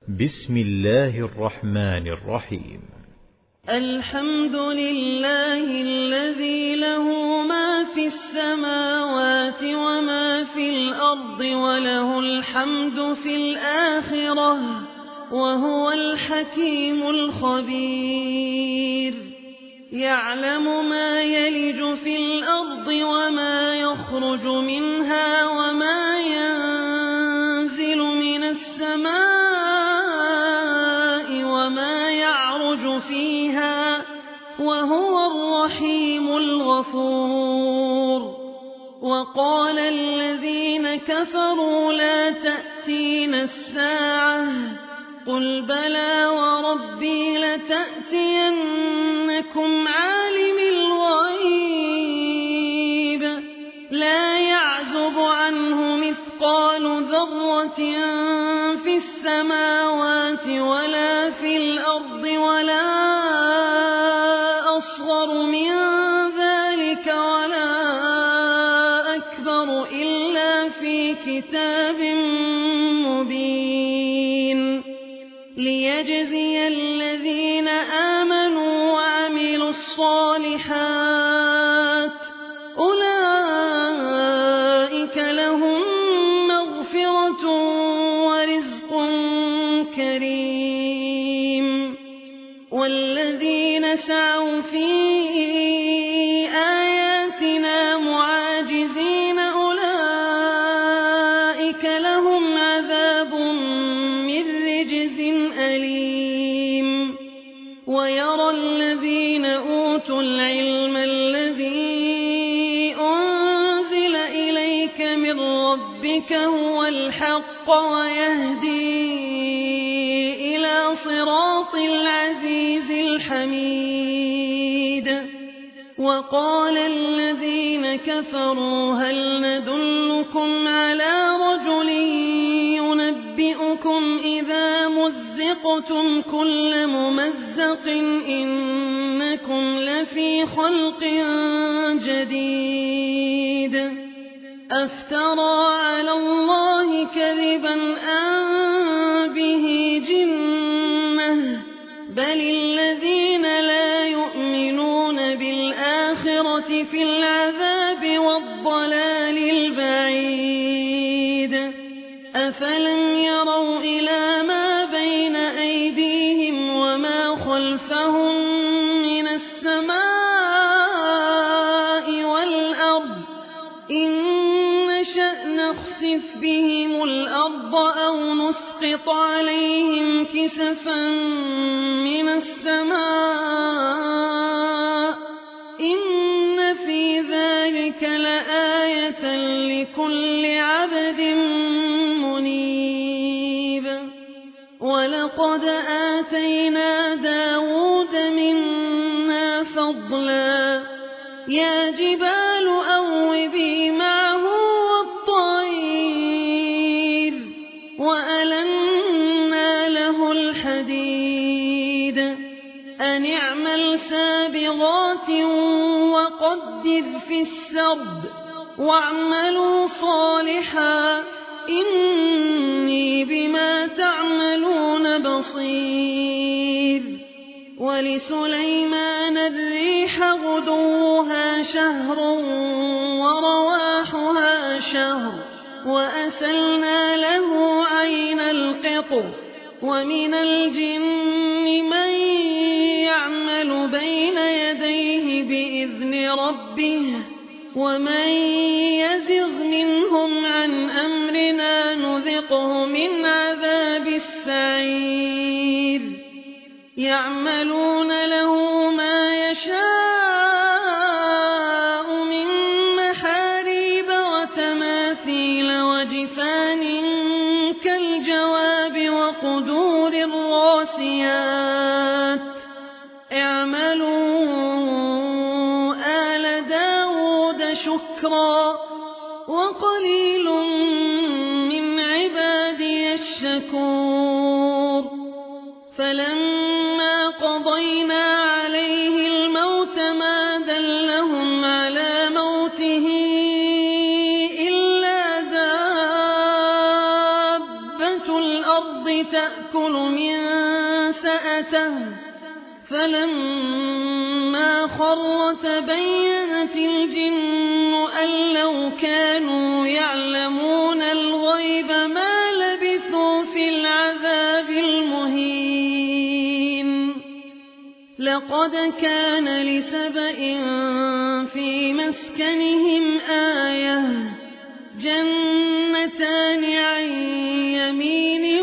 بسم الله الرحمن الرحيم. الحمد لله الذي له ما في السماوات وما في الأرض وله الحمد في الآخرة وهو الحكيم الخبير. يعلم ما يلج في الأرض وما يخرج منها وما ينزل من السماء وما يعرج فيها وهو الرحيم الغفور. وقال الذين كفروا لا تأتينا الساعة قل بلى وربي لتأتينكم عالم الغيب لا يعزب عنه مثقال ذرة في السماوات ولا في الأرض ولا أصغر من ذلك ولا أكبر إلا في كتاب مبين. ليجزي الذين آمنوا وعملوا الصالحات أولئك لهم مغفرة ورزق كريم. والذين سعوا في آياتنا معاجزين أولئك لهم عذاب من رجز أليم. ويرى الذين أوتوا العلم الذي أنزل إليك من ربك هو الحق ويهدي إلى صراط العزيز الحميد. وقال الذين كفروا هل ندلكم على رجل ينبئكم إذا مزقتم كل ممزق إنكم لفي خلق جديد. أفترى على الله كذبا أم به جنة بل الذين لا يؤمنون بالآخرة في العذاب والضلال البعيد. أفلم يروا إلى ما بين أيديهم وما خلفهم من السماء والأرض إن نشأ نخسف بهم الأرض أو نسقط عليهم كسفا من السماء إن في ذلك لآية لكل عبد منيب. ولقد آتينا داود منا فضلا يا جبال أوبي معه والطير وألنا له الحديد أن اعمل سابغات وقدر في السرد واعملوا صالحا إني بما تعملون بصير. ولسليمان الريح غدوها شهر ورواحها شهر وأسلنا له عين القطر. ومن الجن من يعمل بين يديه بإذن ربه ومن يزغ منهم عن أمرنا نذقه من عذاب السعير. يعملون له ما يشاء من محاريب وتماثيل وجفان كالجواب وقدور الراسيات اعملوا آل داود شكرا وقليل من عبادي الشكور. فلما قضينا عليه الموت ما دلهم على موته إلا دابة دَابَّةُ الْأَرْضِ تَأْكُلُ مِن سَأَتَهُ فَلَمَّا خَرَّ تَبَيَّنَتِ الْجِنُّ أَن لَّوْ كَانُوا يَعْلَمُونَ الْغَيْبَ مَا لَبِثُوا فِي الْعَذَابِ الْمُهِينِ لَقَدْ كَانَ لِسَبَإٍ فِي مَسْكَنِهِمْ آيَةٌ جَنَّتَانِ عَن يَمِينٍ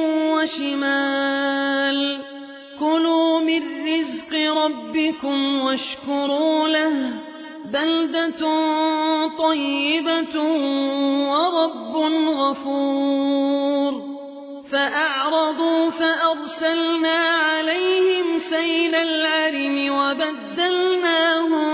وَشِمَالٍ كُلُوا مِن رِّزْقِ رَبِّكُمْ وَاشْكُرُوا لَهُ بَلْدَةٌ طَيِّبَةٌ وَرَبٌّ غَفُورٌ فَأَعْرَضُوا فَأَرْسَلْنَا عَلَيْهِمْ سَيْلَ الْعَرِمِ وَبَدَّلْنَاهُم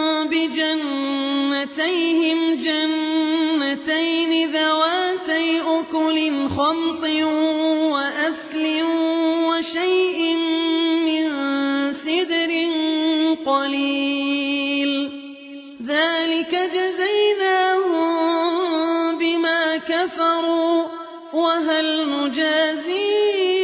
بِجَنَّتَيْهِمْ جَنَّتَيْنِ ذَوَاتَيْ أُكُلٍ خَمْطٍ وَأَثْلٍ وَشَيْءٍ مِّن سِدْرٍ قَلِيلٍ ذَلِكَ جَزَيْنَاهُم بِمَا كَفَرُوا وَهَلْ نُجَازِي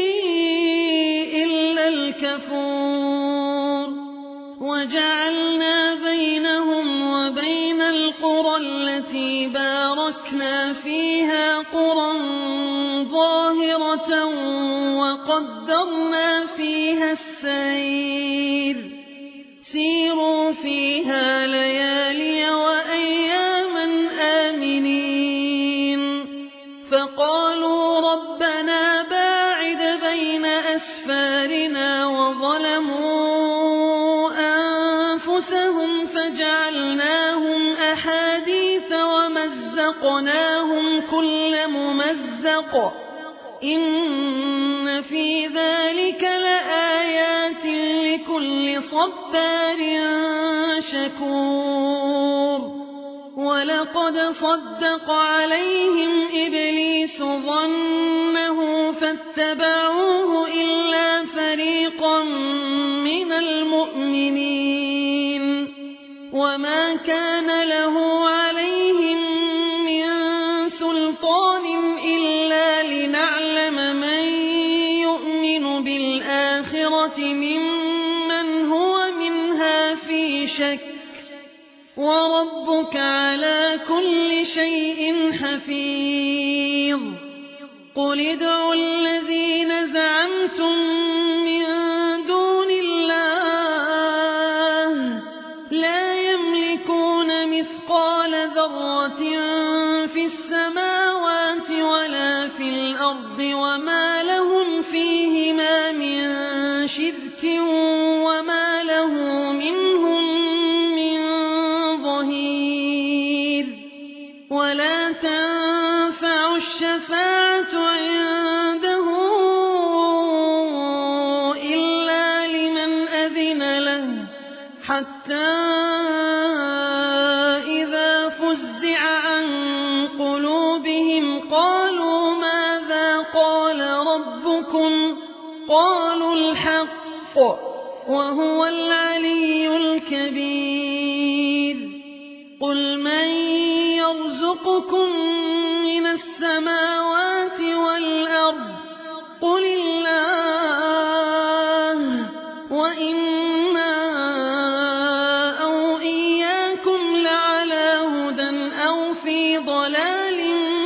إِلَّا الْكَفُورَ وَجَعَلْنَا بَيْنَهُمْ وَبَيْنَ الْقُرَى الَّتِي بَارَكْنَا فِيهَا قُرًى ظَاهِرَةً وَقَدَّرْنَا فِيهَا السَّيْرَ سِيرُوا فِيهَا لَيَالِيَ وَأَيَّامًا آمِنِينَ فَقَالُوا رَبَّنَا بَاعِدْ بَيْنَ أَسْفَارِنَا وَظَلَمُوا أَنفُسَهُمْ فَجَعَلْنَاهُمْ أَحَادِيثَ وَمَزَّقْنَاهُمْ كُلَّ مُمَزَّقٍ إِنَّ فِي ذَلِكَ لَآيَاتٍ لِكُلِّ صَبَّارٍ شَكُورٍ وَلَقَدْ صَدَّقَ عَلَيْهِمْ إِبْلِيسُ ظَنَّهُ فَاتَّبَعُوهُ إِلَّا فَرِيقًا مِّنَ الْمُؤْمِنِينَ وَمَا كَانَ لَهُ عَلَيْهِم مِّن سُلْطَانٍ إِلَّا لِنَعْلَمَ مَن يُؤْمِنُ بِالْآخِرَةِ مِمَّنْ هُوَ مِنْهَا فِي شَكٍّ وَرَبُّكَ عَلَىٰ كُلِّ شَيْءٍ حَفِيظٌ قُلِ ادْعُوا الَّذِينَ زَعَمْتُم مِّن دُونِ اللَّهِ لَا يَمْلِكُونَ مِثْقَالَ ذَرَّةٍ فِي السَّمَاوَاتِ وَلَا فِي الْأَرْضِ وَمَا لَهُمْ فِيهِمَا مِن شِرْكٍ وَمَا لَهُ مِنْهُم مِّن ظَهِيرٍ وَلَا تَنفَعُ الشَّفَاعَةُ عِندَهُ إِلَّا لِمَنْ أَذِنَ لَهُ حَتَّىٰ إِذَا فُزِّعَ عَن قُلُوبِهِمْ قَالُوا مَاذَا قَالَ رَبُّكُمْ قَالُوا الْحَقَّ وَهُوَ الْعَلِيُّ الْكَبِيرُ قُلْ مَن يَرْزُقُكُم مِّنَ السَّمَاوَاتِ وَالْأَرْضِ قُلِ اللَّهُ وَإِنَّا أَوْ إِيَّاكُمْ لَعَلَىٰ هُدًى أَوْ فِي ضَلَالٍ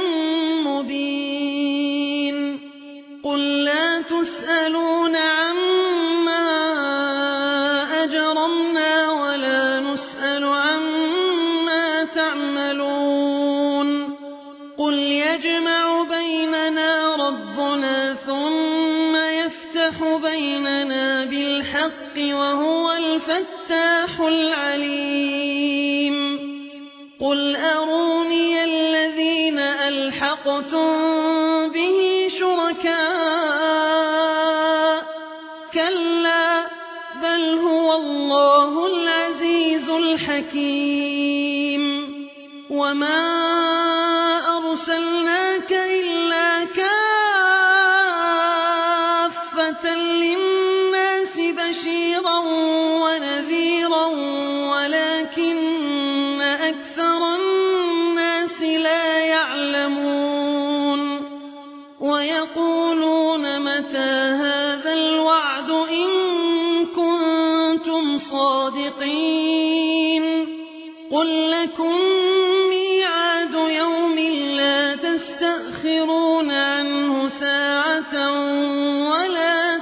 مُّبِينٍ قُل لَّا تُسْأَلُونَ عَمَّا أَجْرَمْنَا وَلَا نُسْأَلُ عَمَّا تَعْمَلُونَ قُلْ يَجْمَعُ بَيْنَنَا رَبُّنَا ثُمَّ يَفْتَحُ بَيْنَنَا بِالْحَقِّ وَهُوَ الْفَتَّاحُ الْعَلِيمُ قُلْ أَرُونِيَ الَّذِينَ أَلْحَقْتُم بِهِ شُرَكَاءَ كَلَّا بَلْ هُوَ اللَّهُ الْعَزِيزُ الْحَكِيمُ وَمَا أَرْسَلْنَاكَ إِلَّا كَافَّةً لِّلنَّاسِ بَشِيرًا وَنَذِيرًا وَلَٰكِنَّ أَكْثَرَ النَّاسِ لَا يَعْلَمُونَ ويقولون متى هذا الوعد إن كنتم صادقين قل لكم ميعاد يوم لا تستأخرون عنه ساعة ولا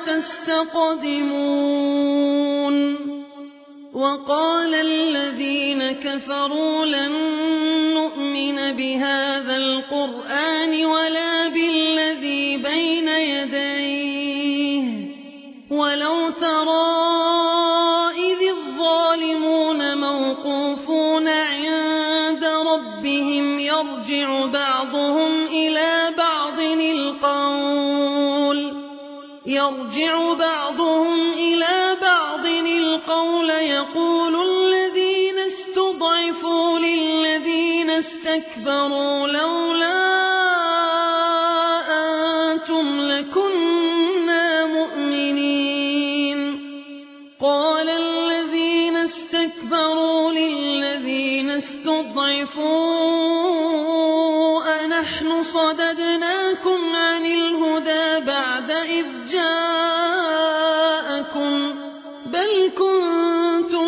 تستقدمون وقال الذين كفروا لن نؤمن بهذا القرآن ولا بالذي بين يديه ولو ترى إذ الظالمون موقوفون عند ربهم يرجع بعضهم إلى بعض القول يقول الذين استضعفوا للذين استكبروا لولا أنتم لكنا مؤمنين قال الذين استكبروا للذين استضعفوا أنحن صددناكم عن الهدى بعد إذ جاءكم بل كنتم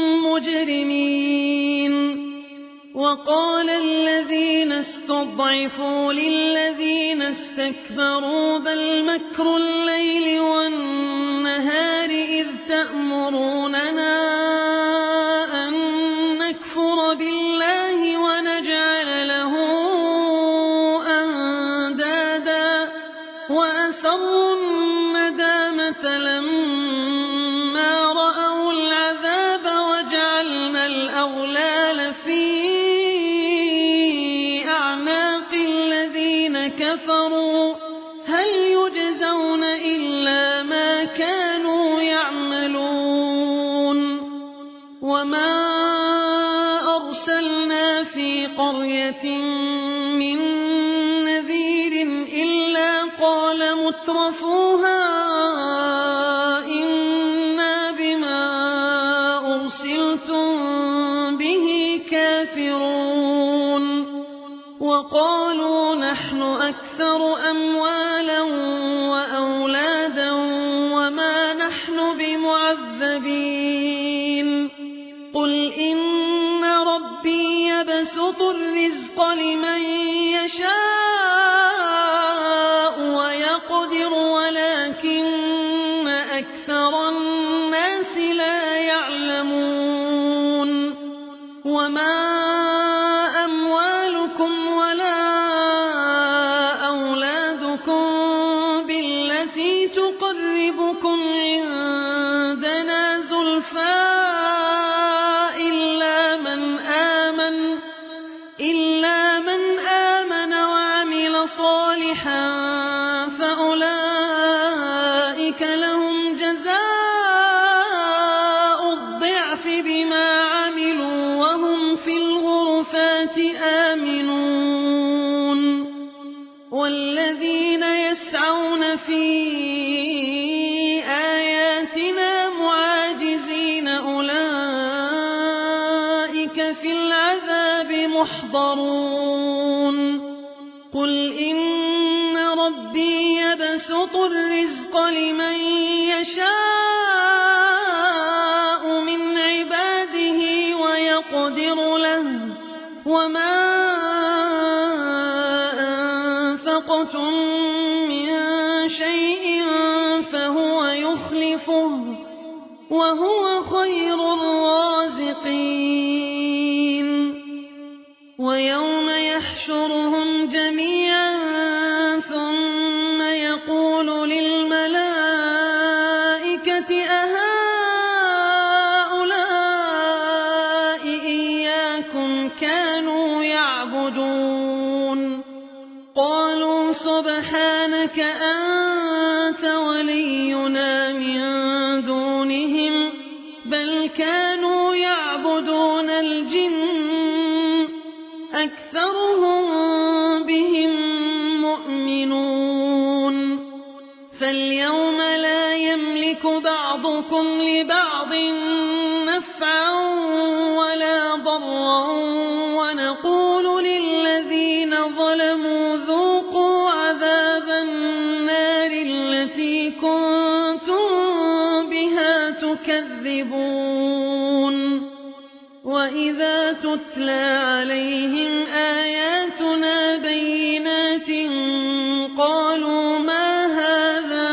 مجرمين وقال الذين استضعفوا للذين استكبروا بل مكر الليل والنهار إذ تأمروننا أن نكفر بالله ونجعل له أندادا وأسروا الندامة لما رأوا العذاب وجعلنا الأغلال في أعناق الذين كفروا هل يجزون إلا ما كانوا يعملون وما أرسلنا في قرية من نذير إلا قال مترفوها إنا بما أرسلتم به كافرون وقالوا نحن أكثر أموالا وأولادا وما نحن بمعذبين قل إن ربي يبسط الرزق لمن يشاء ويقدر ولكن أكثر الناس لا يعلمون وما أموالكم ولا أولادكم بالتي تقربكم عندنا زلفى إلا من آمن وعمل صالحا فأولئك لهم جزاء الضعف بما عملوا وهم في الغرفات آمنون والذين يسعون في آياتنا معاجزين أولئك في العذاب محضرون قل إن ربي يبسط الرزق لمن يشاء من عباده ويقدر له وما أنفقتم من شيء فهو يخلفه وهو خير الرازقين ويوم يحشرهم جميعا ثم يقول للملائكة أهؤلاء إياكم كانوا يعبدون قالوا سبحانك أنت ولينا من دونهم بل كانوا يعبدون الجن أكثرهم بهم مؤمنون فاليوم لا يملك بعضكم لبعض نفعا ولا ضرا ونقول للذين ظلموا ذوقوا عذاب النار تكذبون وإذا تتلى عليهم آياتنا بينات قالوا ما هذا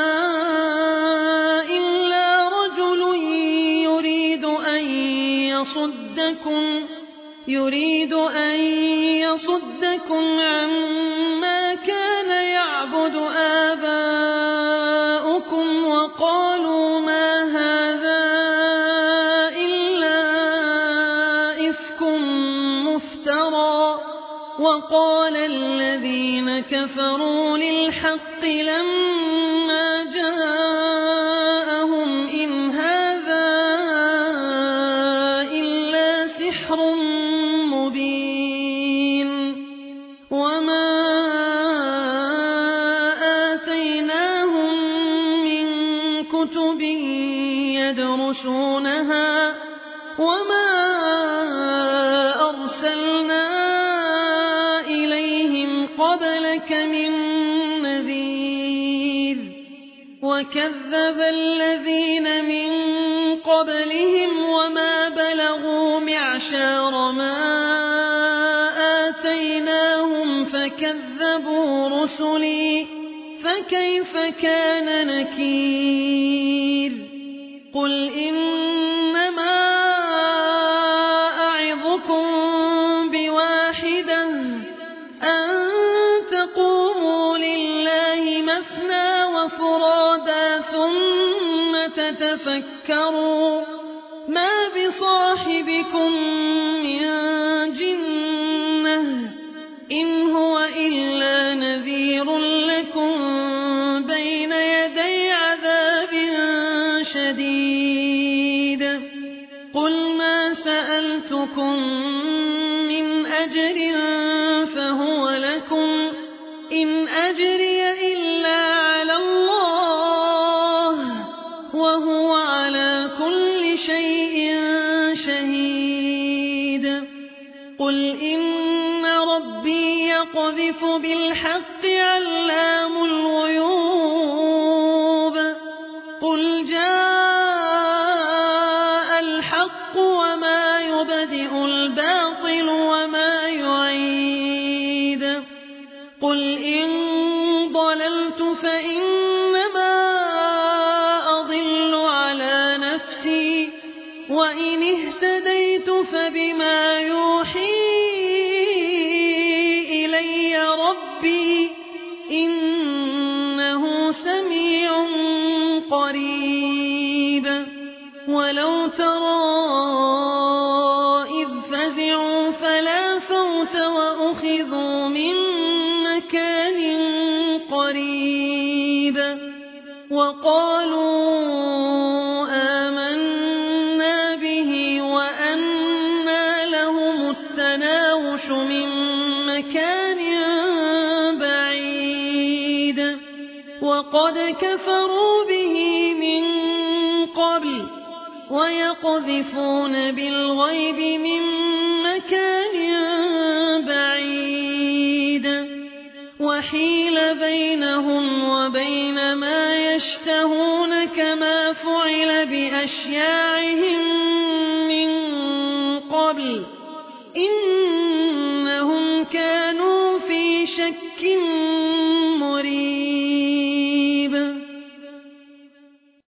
إلا رجل يريد أن يصدكم عما كان يعبد آباؤكم وقالوا ما هذا إلا إفك مفترى وقال الذين كفروا للحق لما جاءهم إن هذا إلا سحر مبين وما آتيناهم من كتب يدرسونها وما أرسلنا إليهم قبلك من نذير وكذب الذين من قبلهم وما بلغوا معشار ما آتيناهم فكذبوا رسلي فكيف كان نكير قل إنما أعظكم بواحدة أن تقوموا لله مثنى وفرادا ثم تتفكروا ما بصاحبكم من جنة إن هو إلا نذير لكم بين يدي عذاب شديد قل ما سألتكم من أجر فهو لكم إن أجري إلا على الله وهو على كل شيء شهيد قل إن ربي يقذف بالحق علام الغيوب قل جاء الحق وما يبدئ الباطل وما يعيد قل إن ضللت فإنما أضل على نفسي وإن اهتديت فبما يوحي إلي ربي إنه سميع قريب ولو ترى إذ فزعوا فلا فوت وأخذوا من مكان قريب وقالوا آمنا به وأنى لهم التناوش من مكان بعيد وقد كفروا به من قبل ويقذفون بالغيب من مكان بعيد وحيل بينهم وبين ما يشتهون كما فعل بأشياعهم